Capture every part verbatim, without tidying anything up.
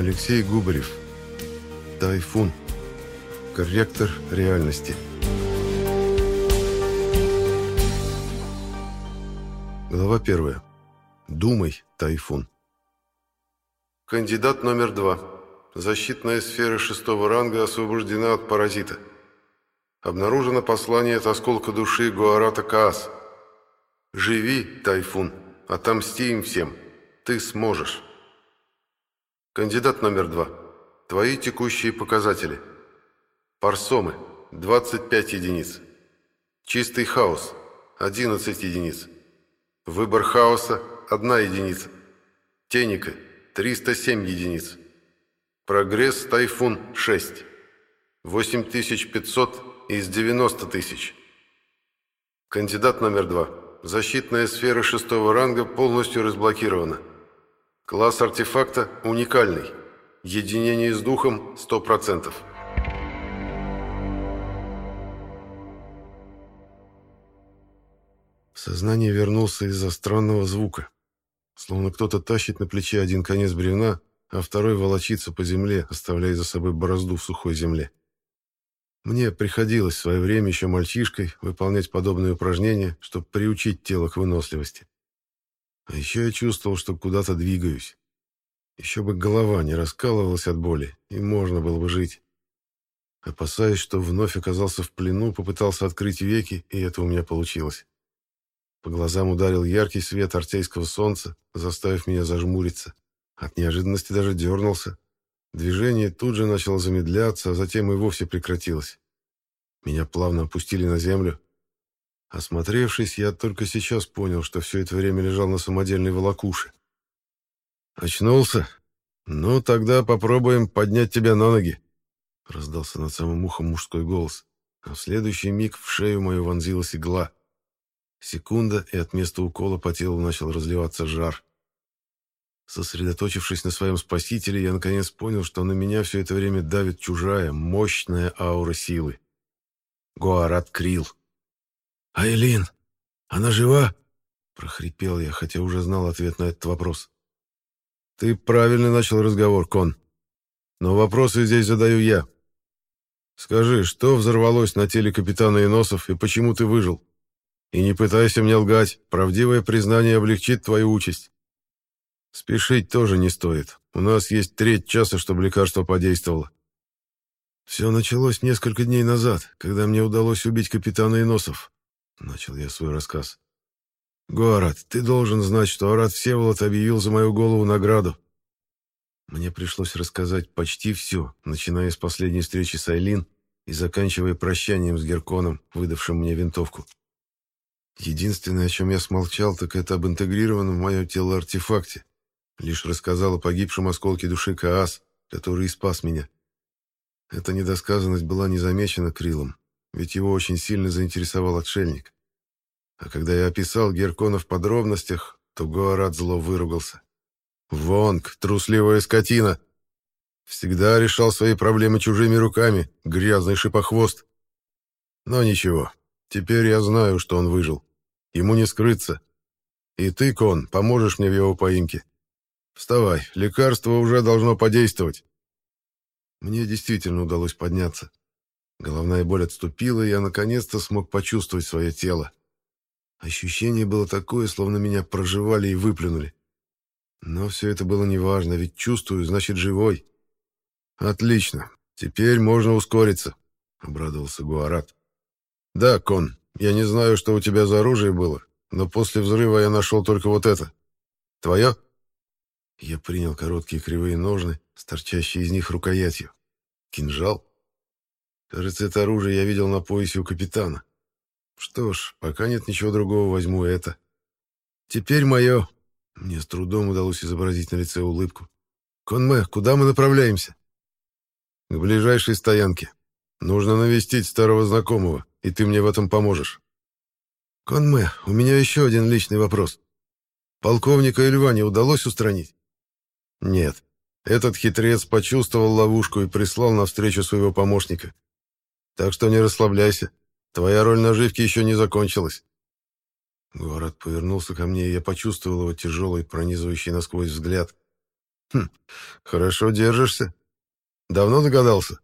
Алексей Губарев. Тайфун. Корректор реальности. Глава первая. Думай, Тайфун. Кандидат номер два. Защитная сфера шестого ранга освобождена от паразита. Обнаружено послание от осколка души Гоарата Каас. Живи, Тайфун, отомсти им всем. Ты сможешь. Кандидат номер два. Твои текущие показатели. Парсомы – двадцать пять единиц. Чистый хаос – одиннадцать единиц. Выбор хаоса – одна единица. Теника – триста семь единиц. Прогресс Тайфун – шесть. восемь тысяч пятьсот из девяноста тысяч. Кандидат номер два. Защитная сфера шестого ранга полностью разблокирована. Класс артефакта уникальный. Единение с духом сто процентов. В сознание вернулся из-за странного звука. Словно кто-то тащит на плече один конец бревна, а второй волочится по земле, оставляя за собой борозду в сухой земле. Мне приходилось в свое время еще мальчишкой выполнять подобные упражнения, чтобы приучить тело к выносливости. А еще я чувствовал, что куда-то двигаюсь. Еще бы голова не раскалывалась от боли, и можно было бы жить. Опасаясь, что вновь оказался в плену, попытался открыть веки, и это у меня получилось. По глазам ударил яркий свет артейского солнца, заставив меня зажмуриться. От неожиданности даже дернулся. Движение тут же начало замедляться, а затем и вовсе прекратилось. Меня плавно опустили на землю. Осмотревшись, я только сейчас понял, что все это время лежал на самодельной волокуше. «Очнулся? Ну, тогда попробуем поднять тебя на ноги», — раздался над самым ухом мужской голос, а в следующий миг в шею мою вонзилась игла. Секунда, и от места укола по телу начал разливаться жар. Сосредоточившись на своем спасителе, я наконец понял, что на меня все это время давит чужая, мощная аура силы. Гоарат Крил. «Айлин, она жива?» — прохрипел я, хотя уже знал ответ на этот вопрос. «Ты правильно начал разговор, Кон. Но вопросы здесь задаю я. Скажи, что взорвалось на теле капитана Иносов и почему ты выжил? И не пытайся мне лгать, правдивое признание облегчит твою участь. Спешить тоже не стоит. У нас есть треть часа, чтобы лекарство подействовало». «Все началось несколько дней назад, когда мне удалось убить капитана Иносов», — начал я свой рассказ. «Гоарат, ты должен знать, что Арат Всеволод объявил за мою голову награду». Мне пришлось рассказать почти все, начиная с последней встречи с Айлин и заканчивая прощанием с Герконом, выдавшим мне винтовку. Единственное, о чем я смолчал, так это об интегрированном в мое тело артефакте. Лишь рассказал о погибшем осколке души Каас, который и спас меня. Эта недосказанность была не замечена Крилом, ведь его очень сильно заинтересовал отшельник. А когда я описал Геркона в подробностях, то Гоарат зло выругался. «Вонг, трусливая скотина! Всегда решал свои проблемы чужими руками, грязный шипохвост. Но ничего, теперь я знаю, что он выжил. Ему не скрыться. И ты, Кон, поможешь мне в его поимке. Вставай, лекарство уже должно подействовать». Мне действительно удалось подняться. Головная боль отступила, и я наконец-то смог почувствовать свое тело. Ощущение было такое, словно меня прожевали и выплюнули. Но все это было неважно, ведь чувствую, значит, живой. «Отлично, теперь можно ускориться», — обрадовался Гоарат. «Да, Кон, я не знаю, что у тебя за оружие было, но после взрыва я нашел только вот это. Твое?» Я принял короткие кривые ножны, с торчащей из них рукоятью. Кинжал? Кажется, это оружие я видел на поясе у капитана. Что ж, пока нет ничего другого, возьму это. Теперь мое. Мне с трудом удалось изобразить на лице улыбку. «Конмэ, куда мы направляемся?» «К ближайшей стоянке. Нужно навестить старого знакомого, и ты мне в этом поможешь». «Конмэ, у меня еще один личный вопрос. Полковника Эльвани удалось устранить?» «Нет. Этот хитрец почувствовал ловушку и прислал навстречу своего помощника. Так что не расслабляйся. Твоя роль наживки еще не закончилась». Город повернулся ко мне, и я почувствовал его тяжелый, пронизывающий насквозь взгляд. Хм, хорошо держишься. Давно догадался?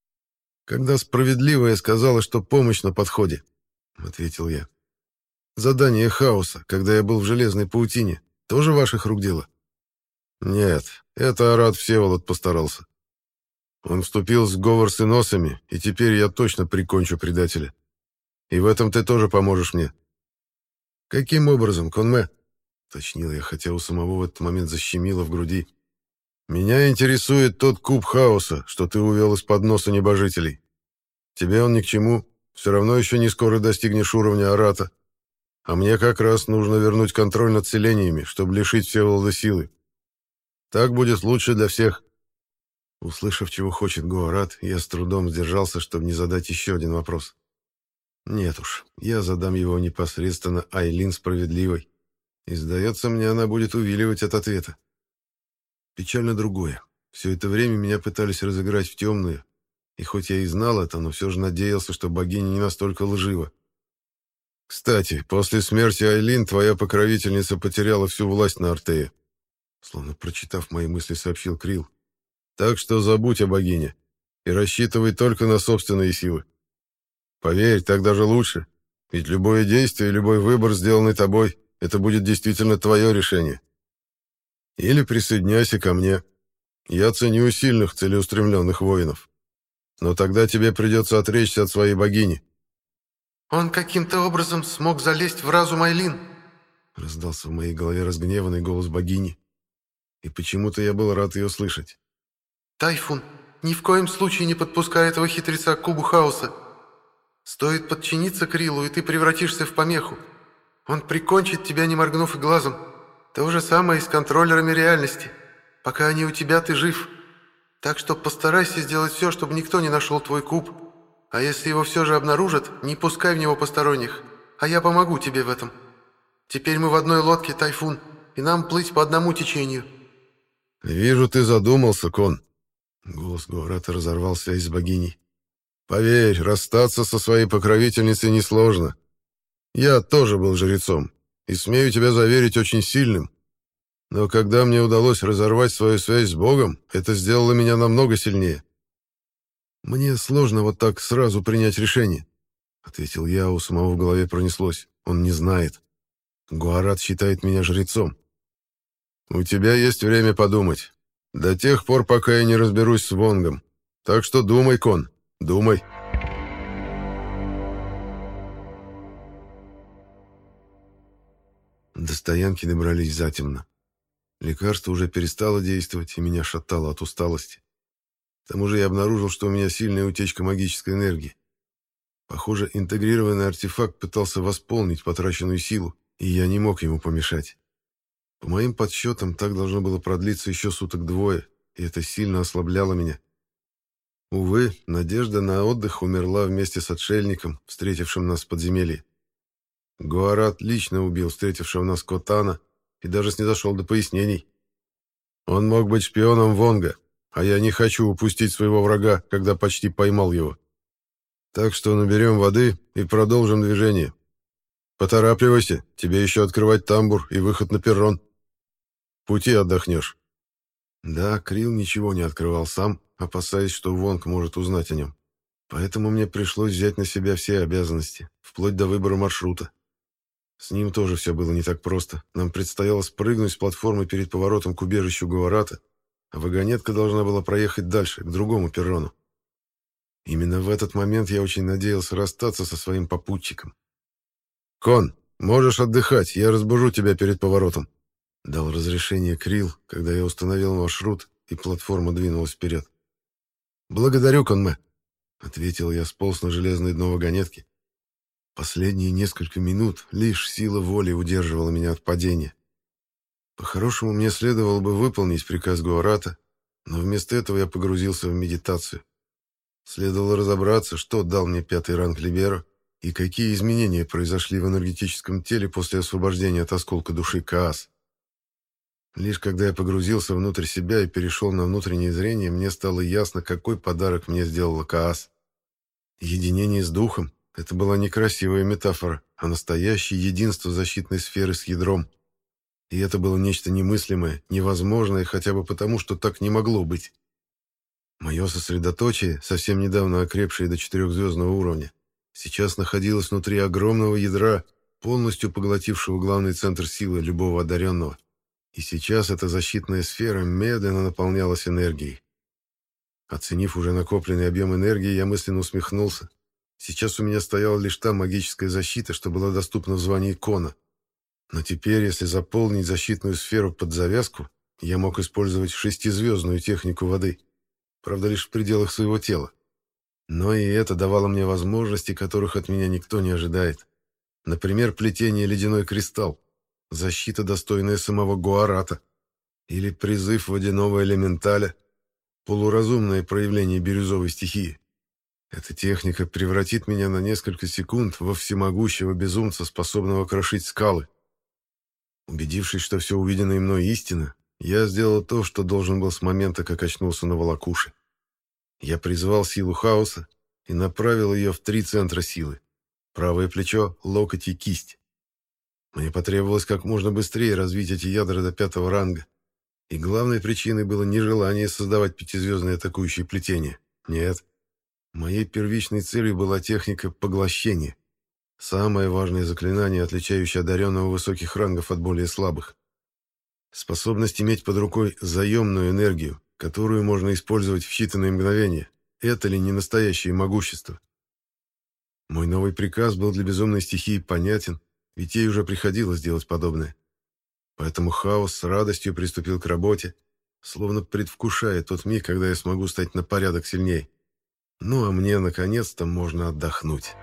Когда справедливая сказала, что помощь на подходе, ответил я. Задание хаоса, когда я был в железной паутине, тоже ваших рук дело? Нет, это Арат Всеволод постарался. Он вступил в сговор с иносами, и теперь я точно прикончу предателя. И в этом ты тоже поможешь мне. Каким образом, Конме? Уточнил я, хотя у самого в этот момент защемило в груди. Меня интересует тот куб хаоса, что ты увел из-под носа небожителей. Тебе он ни к чему, все равно еще не скоро достигнешь уровня Арата. А мне как раз нужно вернуть контроль над селениями, чтобы лишить Всеволода силы. Так будет лучше для всех. Услышав, чего хочет Гуарат, я с трудом сдержался, чтобы не задать еще один вопрос. Нет уж, я задам его непосредственно Айлин Справедливой. И, сдается мне, она будет увиливать от ответа. Печально другое. Все это время меня пытались разыграть в темную, и хоть я и знал это, но все же надеялся, что богиня не настолько лжива. Кстати, после смерти Айлин твоя покровительница потеряла всю власть на Артее. Словно прочитав мои мысли, сообщил Крил. Так что забудь о богине и рассчитывай только на собственные силы. Поверь, так даже лучше, ведь любое действие, любой выбор, сделанный тобой, это будет действительно твое решение. Или присоединяйся ко мне. Я ценю сильных, целеустремленных воинов. Но тогда тебе придется отречься от своей богини. «Он каким-то образом смог залезть в разум Айлин», — раздался в моей голове разгневанный голос богини. И почему-то я был рад ее слышать. «Тайфун, ни в коем случае не подпускай этого хитреца к кубу хаоса. Стоит подчиниться Крилу, и ты превратишься в помеху. Он прикончит тебя, не моргнув и глазом. То же самое и с контроллерами реальности. Пока они у тебя, ты жив. Так что постарайся сделать все, чтобы никто не нашел твой куб. А если его все же обнаружат, не пускай в него посторонних. А я помогу тебе в этом. Теперь мы в одной лодке, Тайфун, и нам плыть по одному течению». «Вижу, ты задумался, Кон». Голос Гуарата разорвал связь с богиней. «Поверь, расстаться со своей покровительницей несложно. Я тоже был жрецом, и, смею тебя заверить, очень сильным. Но когда мне удалось разорвать свою связь с Богом, это сделало меня намного сильнее. Мне сложно вот так сразу принять решение», — ответил я, у самого в голове пронеслось. Он не знает. Гуарат считает меня жрецом. «У тебя есть время подумать. До тех пор, пока я не разберусь с Вонгом. Так что думай, Кон, думай». До стоянки добрались затемно. Лекарство уже перестало действовать, и меня шатало от усталости. К тому же я обнаружил, что у меня сильная утечка магической энергии. Похоже, интегрированный артефакт пытался восполнить потраченную силу, и я не мог ему помешать. По моим подсчетам, так должно было продлиться еще суток-двое, и это сильно ослабляло меня. Увы, надежда на отдых умерла вместе с отшельником, встретившим нас в подземелье. Гуарат лично убил встретившего нас Котана и даже снизошел до пояснений. Он мог быть шпионом Вонга, а я не хочу упустить своего врага, когда почти поймал его. Так что наберем воды и продолжим движение. Поторапливайся, тебе еще открывать тамбур и выход на перрон. В пути отдохнешь. Да, Крил ничего не открывал сам, опасаясь, что Вонг может узнать о нем. Поэтому мне пришлось взять на себя все обязанности, вплоть до выбора маршрута. С ним тоже все было не так просто. Нам предстояло спрыгнуть с платформы перед поворотом к убежищу Гуарата, а вагонетка должна была проехать дальше, к другому перрону. Именно в этот момент я очень надеялся расстаться со своим попутчиком. «Кон, можешь отдыхать, я разбужу тебя перед поворотом», — дал разрешение Крил, когда я установил маршрут, и платформа двинулась вперед. «Благодарю, Конме», — ответил я, сполз на железное дно вагонетки. Последние несколько минут лишь сила воли удерживала меня от падения. По-хорошему, мне следовало бы выполнить приказ Гуарата, но вместо этого я погрузился в медитацию. Следовало разобраться, что дал мне пятый ранг Либеро и какие изменения произошли в энергетическом теле после освобождения от осколка души Каас. Лишь когда я погрузился внутрь себя и перешел на внутреннее зрение, мне стало ясно, какой подарок мне сделала Каас. Единение с духом — это была не красивая метафора, а настоящее единство защитной сферы с ядром. И это было нечто немыслимое, невозможное, хотя бы потому, что так не могло быть. Мое сосредоточие, совсем недавно окрепшее до четырехзвездного уровня, сейчас находилось внутри огромного ядра, полностью поглотившего главный центр силы любого одаренного. И сейчас эта защитная сфера медленно наполнялась энергией. Оценив уже накопленный объем энергии, я мысленно усмехнулся. Сейчас у меня стояла лишь та магическая защита, что была доступна в звании Кона. Но теперь, если заполнить защитную сферу под завязку, я мог использовать шестизвездную технику воды. Правда, лишь в пределах своего тела. Но и это давало мне возможности, которых от меня никто не ожидает. Например, плетение ледяной кристалл, защита, достойная самого Гоарата, или призыв водяного элементаля, полуразумное проявление бирюзовой стихии. Эта техника превратит меня на несколько секунд во всемогущего безумца, способного крошить скалы. Убедившись, что все увиденное мной истина, я сделал то, что должен был с момента, как очнулся на волокуше. Я призвал силу хаоса и направил ее в три центра силы: правое плечо, локоть и кисть. Мне потребовалось как можно быстрее развить эти ядра до пятого ранга. И главной причиной было не желание создавать пятизвездные атакующие плетения. Нет. Моей первичной целью была техника поглощения. Самое важное заклинание, отличающее одаренного высоких рангов от более слабых. Способность иметь под рукой заемную энергию, которую можно использовать в считанные мгновения. Это ли не настоящее могущество? Мой новый приказ был для безумной стихии понятен, ведь ей уже приходилось делать подобное. Поэтому хаос с радостью приступил к работе, словно предвкушая тот миг, когда я смогу стать на порядок сильней. Ну а мне, наконец-то, можно отдохнуть.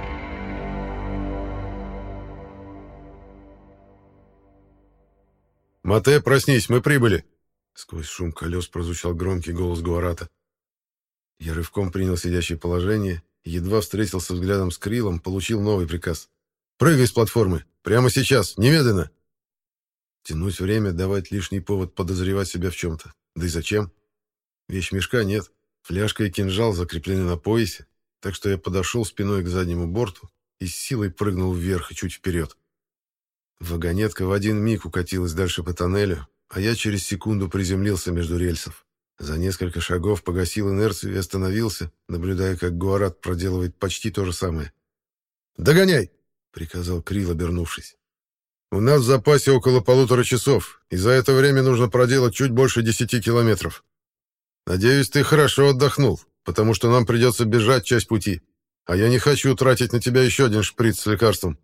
«Мате, проснись, мы прибыли!» Сквозь шум колес прозвучал громкий голос Гуарата. Я рывком принял сидящее положение, едва встретился взглядом с Крилом, получил новый приказ. «Прыгай с платформы! Прямо сейчас! Немедленно!» Тянуть время, давать лишний повод подозревать себя в чем-то. Да и зачем? Вещмешка нет, фляжка и кинжал закреплены на поясе, так что я подошел спиной к заднему борту и с силой прыгнул вверх и чуть вперед. Вагонетка в один миг укатилась дальше по тоннелю, а я через секунду приземлился между рельсов. За несколько шагов погасил инерцию и остановился, наблюдая, как Гуарат проделывает почти то же самое. «Догоняй!» — приказал Крил, обернувшись. «У нас в запасе около полутора часов, и за это время нужно проделать чуть больше десяти километров. Надеюсь, ты хорошо отдохнул, потому что нам придется бежать часть пути, а я не хочу тратить на тебя еще один шприц с лекарством».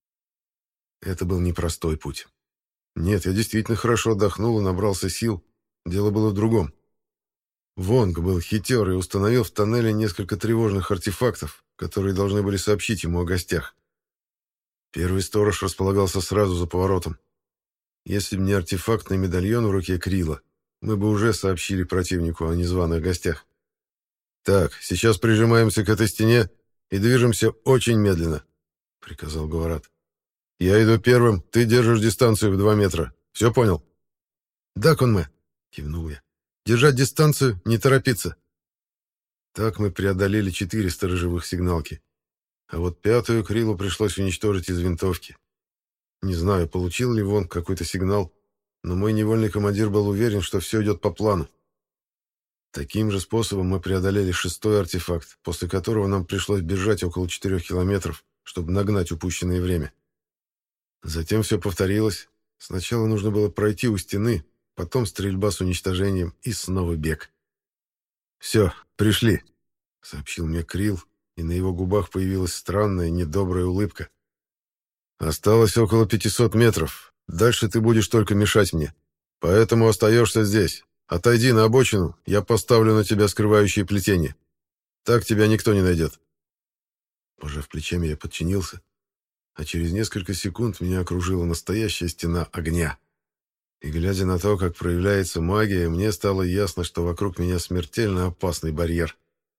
Это был непростой путь. Нет, я действительно хорошо отдохнул и набрался сил. Дело было в другом. Вонг был хитер и установил в тоннеле несколько тревожных артефактов, которые должны были сообщить ему о гостях. Первый сторож располагался сразу за поворотом. Если бы не артефактный медальон в руке Крила, мы бы уже сообщили противнику о незваных гостях. «Так, сейчас прижимаемся к этой стене и движемся очень медленно», — приказал Гуарат. «Я иду первым, ты держишь дистанцию в два метра. Все понял?» «Да, Конме», — кивнул я. «Держать дистанцию, не торопиться». Так мы преодолели четыре сторожевых сигналки. А вот пятую Крилу пришлось уничтожить из винтовки. Не знаю, получил ли Вонг какой-то сигнал, но мой невольный командир был уверен, что все идет по плану. Таким же способом мы преодолели шестой артефакт, после которого нам пришлось бежать около четырех километров, чтобы нагнать упущенное время. Затем все повторилось. Сначала нужно было пройти у стены, потом стрельба с уничтожением и снова бег. «Все, пришли», — сообщил мне Крил, и на его губах появилась странная, недобрая улыбка. «Осталось около пятисот метров. Дальше ты будешь только мешать мне. Поэтому остаешься здесь. Отойди на обочину, я поставлю на тебя скрывающие плетения. Так тебя никто не найдет». Пожав плечами, я подчинился, а через несколько секунд меня окружила настоящая стена огня. И глядя на то, как проявляется магия, мне стало ясно, что вокруг меня смертельно опасный барьер.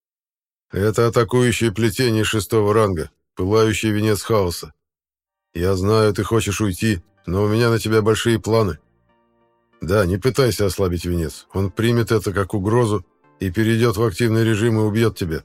«Это атакующее плетение шестого ранга, пылающий венец хаоса. Я знаю, ты хочешь уйти, но у меня на тебя большие планы. Да, не пытайся ослабить венец, он примет это как угрозу и перейдет в активный режим и убьет тебя.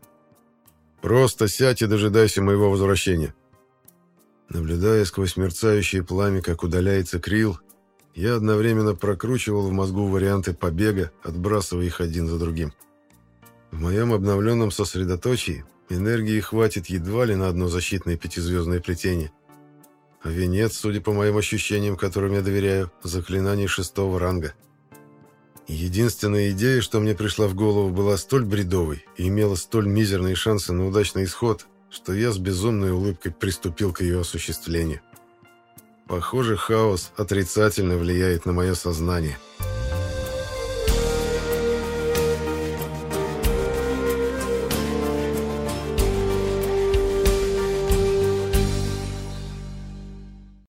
Просто сядь и дожидайся моего возвращения». Наблюдая сквозь мерцающее пламя, как удаляется Крил, я одновременно прокручивал в мозгу варианты побега, отбрасывая их один за другим. В моем обновленном сосредоточии энергии хватит едва ли на одно защитное пятизвездное плетение. А венец, судя по моим ощущениям, которым я доверяю, заклинаний шестого ранга. Единственная идея, что мне пришла в голову, была столь бредовой и имела столь мизерные шансы на удачный исход, что я с безумной улыбкой приступил к ее осуществлению. Похоже, хаос отрицательно влияет на мое сознание.